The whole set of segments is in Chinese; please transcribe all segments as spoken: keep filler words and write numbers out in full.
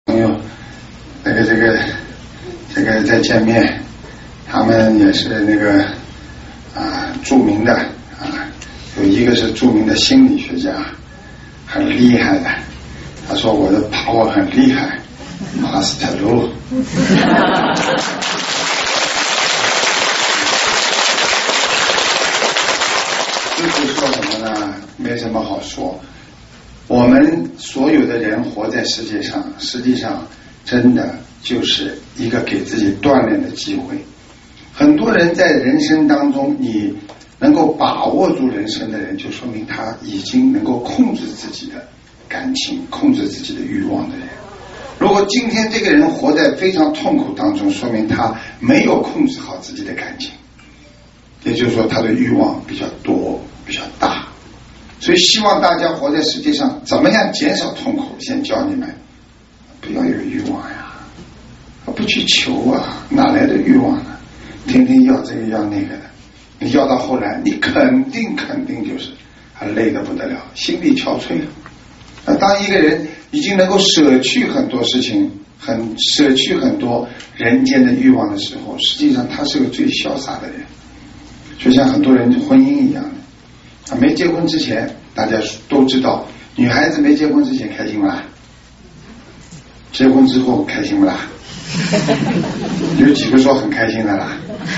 朋友，这个这个这个再见面，他们也是那个啊著名的啊，有一个是著名的心理学家，很厉害的。他说我的把握很厉害，马斯特罗。这是说什么呢？没什么好说。我们所有的人活在世界上，实际上真的就是一个给自己锻炼的机会。很多人在人生当中，你能够把握住人生的人，就说明他已经能够控制自己的感情，控制自己的欲望的人。如果今天这个人活在非常痛苦当中，说明他没有控制好自己的感情，也就是说他的欲望比较多，比较大。所以希望大家活在世界上，怎么样减少痛苦？先教你们，不要有欲望呀，不去求啊，哪来的欲望呢？天天要这个要那个的，你要到后来，你肯定肯定就是还累得不得了，心力憔悴了。当一个人已经能够舍去很多事情，很舍去很多人间的欲望的时候，实际上他是个最潇洒的人。就像很多人婚姻一样的。没结婚之前，大家都知道，女孩子没结婚之前开心不啦？结婚之后开心不啦？有几个说很开心的啦？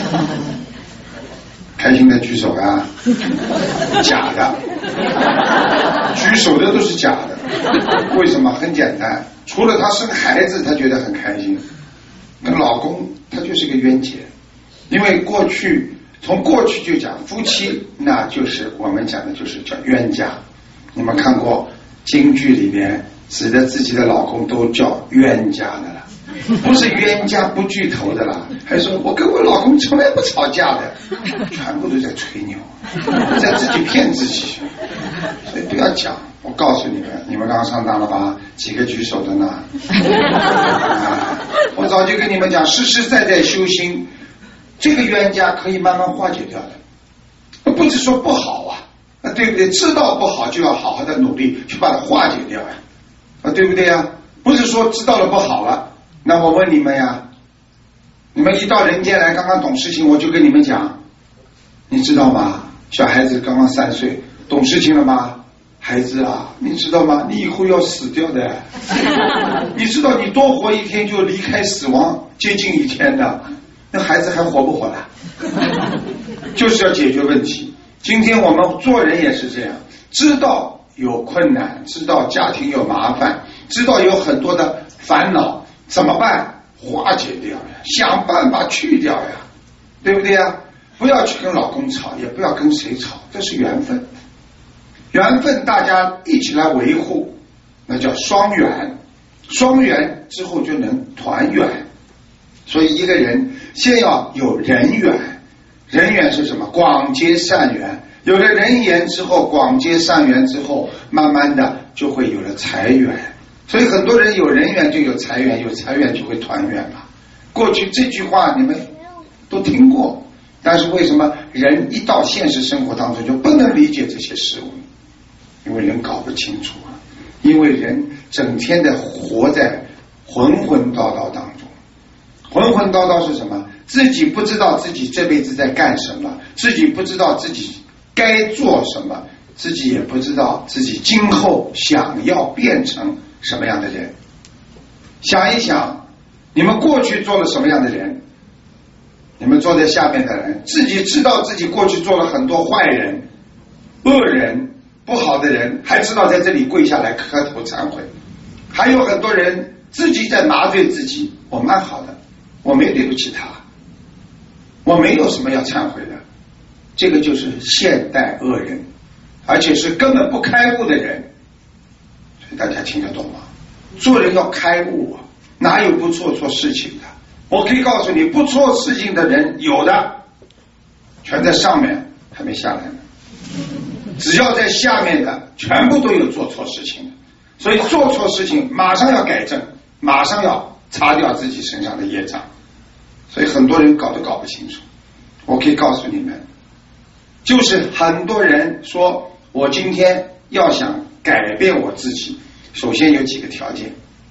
开心的举手啊！假的，举手的都是假的。为什么？很简单，除了她生孩子，她觉得很开心，跟老公她就是个冤结，因为过去。从过去就讲夫妻，那就是我们讲的就是叫冤家。你们看过京剧里面指着自己的老公都叫冤家的了，不是冤家不聚头的了，还说我跟我老公从来不吵架的，全部都在吹牛，在自己骗自己。所以不要讲，我告诉你们，你们刚上当了吧？几个举手的呢？啊、我早就跟你们讲，实实在在修心。这个冤家可以慢慢化解掉的，不是说不好啊，啊对不对？知道不好就要好好的努力去把它化解掉呀，啊对不对呀？不是说知道了不好了，那我问你们呀，你们一到人间来，刚刚懂事情，我就跟你们讲，你知道吗？小孩子刚刚三岁，懂事情了吗？孩子啊，你知道吗？你以后要死掉的，你知道你多活一天就离开死亡接近一天的。那孩子还活不活了？就是要解决问题。今天我们做人也是这样，知道有困难，知道家庭有麻烦，知道有很多的烦恼，怎么办？化解掉呀，想办法去掉呀，对不对呀？不要去跟老公吵，也不要跟谁吵，这是缘分。缘分大家一起来维护，那叫双缘。双缘之后就能团圆。所以一个人先要有人缘，人缘是什么？广结善缘。有了人缘之后，广结善缘之后，慢慢的就会有了财缘。所以很多人有人缘就有财缘，有财缘就会团圆了。过去这句话你们都听过，但是为什么人一到现实生活当中就不能理解这些事物？因为人搞不清楚啊，因为人整天的活在浑浑叨叨当中。浑浑叨叨是什么？自己不知道自己这辈子在干什么，自己不知道自己该做什么，自己也不知道自己今后想要变成什么样的人。想一想，你们过去做了什么样的人？你们坐在下面的人，自己知道自己过去做了很多坏人、恶人、不好的人，还知道在这里跪下来磕头忏悔。还有很多人自己在麻醉自己，我蛮好的，我没对不起他，我没有什么要忏悔的。这个就是现代恶人，而且是根本不开悟的人。所以大家听得懂吗？做人要开悟啊，哪有不做错事情的？我可以告诉你，不做事情的人有的，全在上面，还没下来呢。只要在下面的，全部都有做错事情的。所以做错事情马上要改正，马上要擦掉自己身上的业障。所以很多人搞都搞不清楚。我可以告诉你们，就是很多人说我今天要想改变我自己，首先有几个条件。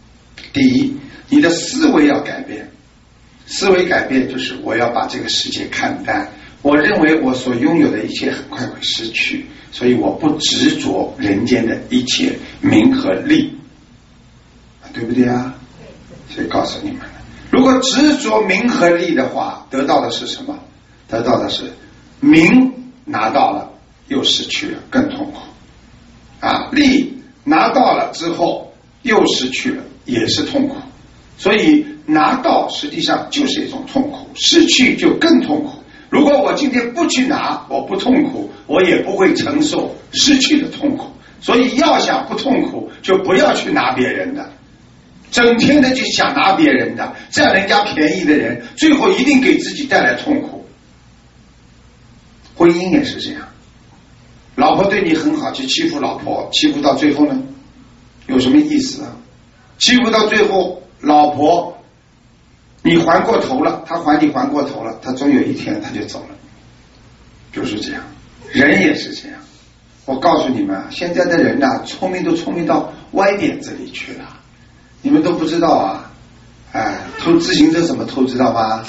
第一，你的思维要改变，思维改变就是我要把这个世界看淡，我认为我所拥有的一切很快会失去，所以我不执着人间的一切名和利，对不对啊？所以告诉你们，如果执着名和利的话，得到的是什么？得到的是名拿到了又失去了，更痛苦啊！利拿到了之后又失去了，也是痛苦。所以拿到实际上就是一种痛苦，失去就更痛苦。如果我今天不去拿，我不痛苦，我也不会承受失去的痛苦。所以要想不痛苦，就不要去拿别人的，整天的就想拿别人的，占人家便宜的人，最后一定给自己带来痛苦。婚姻也是这样，老婆对你很好，去欺负老婆，欺负到最后呢，有什么意思啊？欺负到最后，老婆你还过头了，他还你还过头了，他终有一天他就走了，就是这样。人也是这样，我告诉你们，现在的人呐、啊，聪明都聪明到歪点子里去了，你们都不知道啊！哎，偷自行车怎么偷知道吗？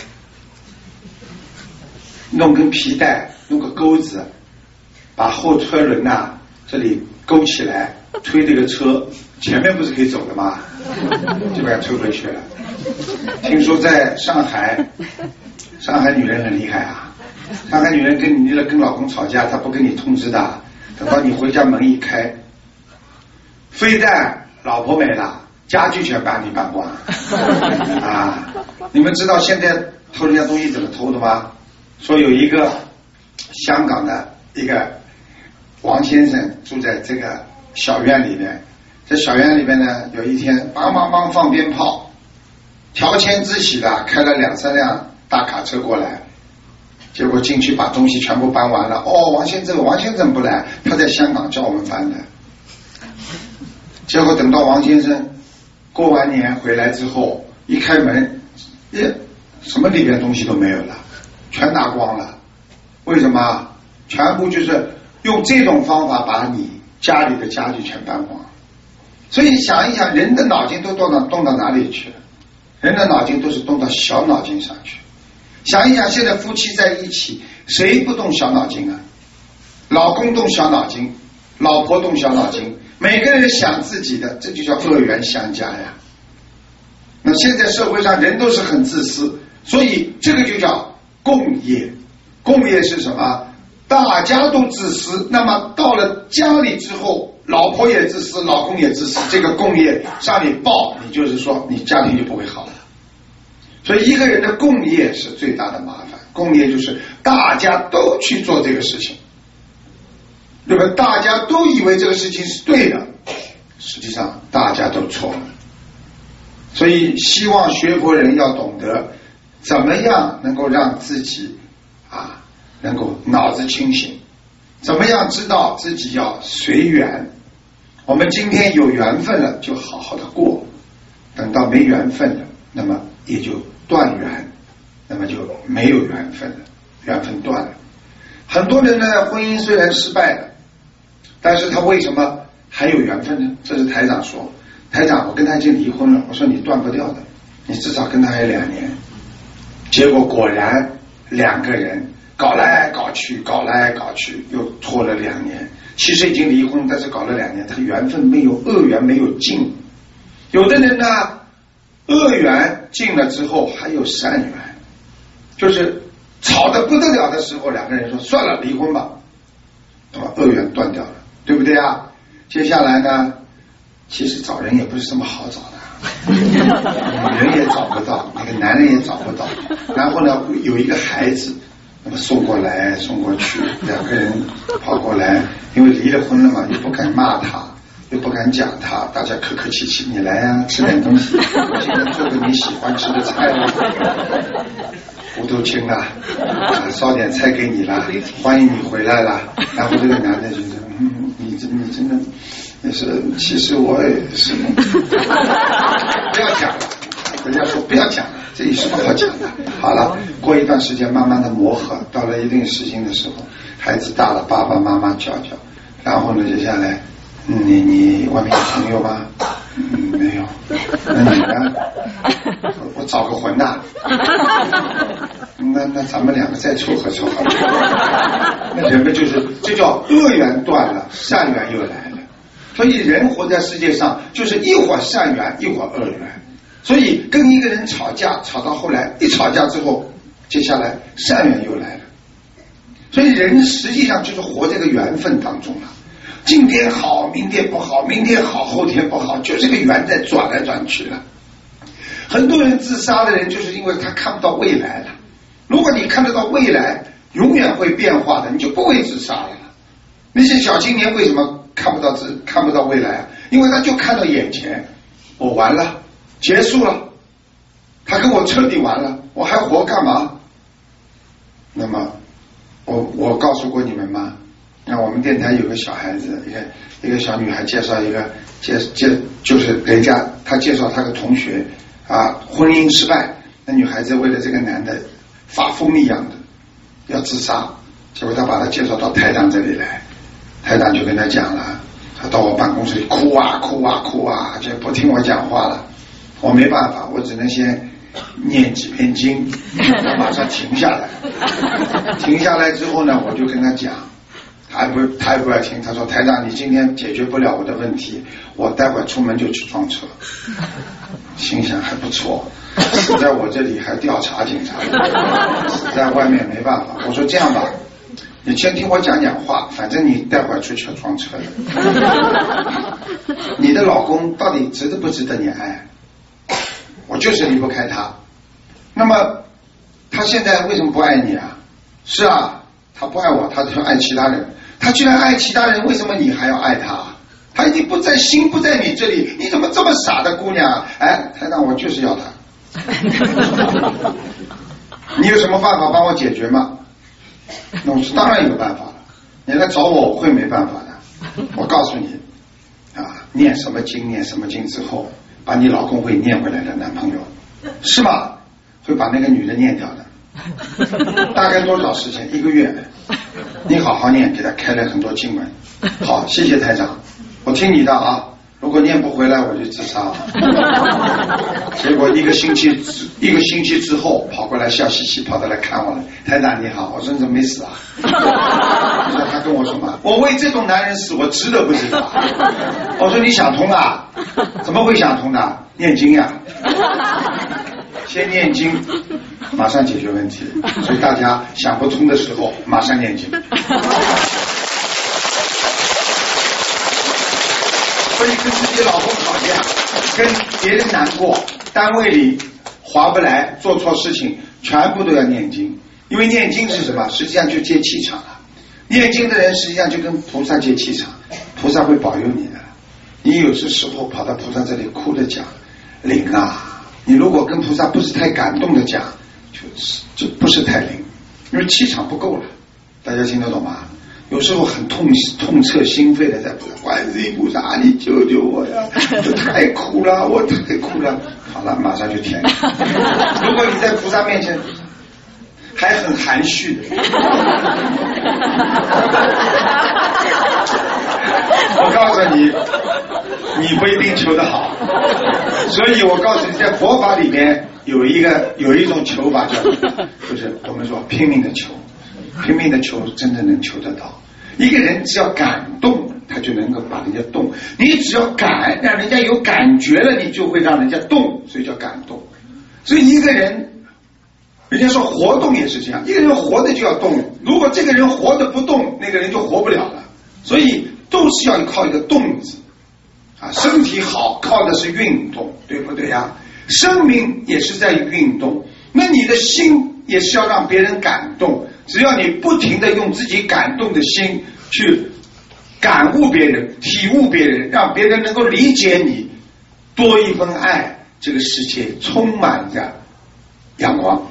弄根皮带，弄个钩子，把后车轮呐、啊、这里勾起来，推这个车，前面不是可以走的吗？就把它推回去了。听说在上海，上海女人很厉害啊！上海女人跟你的跟老公吵架，她不跟你通知的，等到你回家门一开，非但老婆没了，家具全把你搬光啊！你们知道现在偷人家东西怎么偷的吗？说有一个香港的一个王先生住在这个小院里面，在小院里面呢，有一天梆梆梆放鞭炮，条牵之喜的开了两三辆大卡车过来，结果进去把东西全部搬完了。哦，王先生，王先生不来，他在香港叫我们搬的。结果等到王先生过完年回来之后，一开门，耶，什么里边东西都没有了，全拿光了。为什么？全部就是用这种方法把你家里的家具全搬光。所以想一想，人的脑筋都动到动到哪里去了？人的脑筋都是动到小脑筋上去。想一想，现在夫妻在一起，谁不动小脑筋啊？老公动小脑筋，老婆动小脑筋，每个人想自己的，这就叫恶缘相加呀。那现在社会上人都是很自私，所以这个就叫共业。共业是什么？大家都自私，那么到了家里之后，老婆也自私，老公也自私，这个共业上你报，你就是说你家庭就不会好了。所以一个人的共业是最大的麻烦，共业就是大家都去做这个事情，对吧？大家都以为这个事情是对的，实际上大家都错了。所以希望学佛人要懂得怎么样能够让自己啊能够脑子清醒，怎么样知道自己要随缘。我们今天有缘分了就好好的过，等到没缘分了，那么也就断缘，那么就没有缘分了，缘分断了。很多人呢，婚姻虽然失败了，但是他为什么还有缘分呢？这是台长说，台长我跟他已经离婚了，我说你断不掉的，你至少跟他还有两年。结果果然两个人搞来搞去，搞来搞去，又拖了两年。其实已经离婚，但是搞了两年，他缘分没有，恶缘没有尽。有的人呢，恶缘尽了之后还有善缘，就是吵得不得了的时候，两个人说算了，离婚吧，那么恶缘断掉了，对不对啊？接下来呢，其实找人也不是这么好找的，女人也找不到，那个男人也找不到，然后呢，有一个孩子。那么送过来送过去，两个人跑过来，因为离了婚了嘛，又不敢骂他，又不敢讲他，大家客客气气，你来啊，吃点东西，我现在做个你喜欢吃的菜啊，糊涂青啊，烧点菜给你啦，欢迎你回来啦。然后这个男的就说，嗯，你真你真的也是，其实我也是，不要讲了，人家说不要讲了。这有什么好讲的？好了，过一段时间慢慢的磨合，到了一定时间的时候，孩子大了，爸爸妈妈叫叫，然后呢，接下来，嗯、你你外面有朋友吗？ 嗯，没有。那你呢？我, 我找个混呐。那那咱们两个再凑合凑合。那人们就是这叫恶缘断了，善缘又来了。所以人活在世界上，就是一会儿善缘，一会儿恶缘。所以跟一个人吵架，吵到后来一吵架之后，接下来善缘又来了。所以人实际上就是活在这个缘分当中了。今天好，明天不好，明天好，后天不好，就这个缘在转来转去了。很多人自杀的人，就是因为他看不到未来了。如果你看得到未来，永远会变化的，你就不会自杀了。那些小青年为什么看不到自看不到未来啊？因为他就看到眼前，我完了，结束了，他跟我彻底完了，我还活干嘛？那么，我我告诉过你们吗？那我们电台有个小孩子，一个一个小女孩介绍一个介介，就是人家她介绍她的同学啊，婚姻失败，那女孩子为了这个男的发疯一样的要自杀，结果她把他介绍到台长这里来，台长就跟他讲了，他到我办公室里哭啊哭啊哭啊，就不听我讲话了。我没办法，我只能先念几篇经，他马上停下来。停下来之后呢，我就跟他讲，他不他也不要听，他说台长，你今天解决不了我的问题，我待会儿出门就去撞车。心想还不错，死在我这里还调查警察，死在外面没办法。我说这样吧，你先听我讲讲话，反正你待会儿出去撞车的。你的老公到底值得不值得你爱？我就是离不开他。那么他现在为什么不爱你啊？是啊，他不爱我，他就爱其他人。他居然爱其他人，为什么你还要爱他？他已经不在心不在你这里，你怎么这么傻的姑娘？哎，台长，我就是要他。你有什么办法帮我解决吗？那我当然有办法了。你来找我，我会没办法的。我告诉你啊，念什么经念什么经之后，把你老公会念回来的男朋友，是吗？会把那个女的念掉的。大概多少时间？一个月。你好好念，给他开了很多经文。好，谢谢台长，我听你的啊。如果念不回来，我就自杀了。结果一个星期，一个星期之后，跑过来笑嘻嘻，跑到来看我了。台长你好，我说你怎么没死啊？他跟我说嘛，我为这种男人死，我值得不值得？我说你想通了？怎么会想通的？念经呀，先念经，马上解决问题。所以大家想不通的时候，马上念经。所以跟自己老公吵架，跟别人难过，单位里划不来，做错事情，全部都要念经。因为念经是什么？实际上就接气场了。念经的人实际上就跟菩萨接气场，菩萨会保佑你的。你有些时候跑到菩萨这里哭着讲，灵啊！你如果跟菩萨不是太感动的讲，就是就不是太灵，因为气场不够了。大家听得懂吗？有时候很痛痛彻心扉的在菩萨，观世音菩萨，你救救我呀！我太苦了，我太苦了。好了，马上就填。如果你在菩萨面前还很含蓄的，我告诉你，你不一定求得好。所以我告诉你，在佛法里面有一个有一种求法叫，就是我们说拼命的求。拼命的求，真的能求得到。一个人只要感动，他就能够把人家动。你只要感，让人家有感觉了，你就会让人家动，所以叫感动。所以一个人，人家说活动也是这样，一个人活的就要动。如果这个人活的不动，那个人就活不了了。所以都是要靠一个动字啊，身体好靠的是运动，对不对呀？生命也是在运动，那你的心也是要让别人感动。只要你不停地用自己感动的心去感悟别人，体悟别人，让别人能够理解你，多一份爱，这个世界充满着阳光。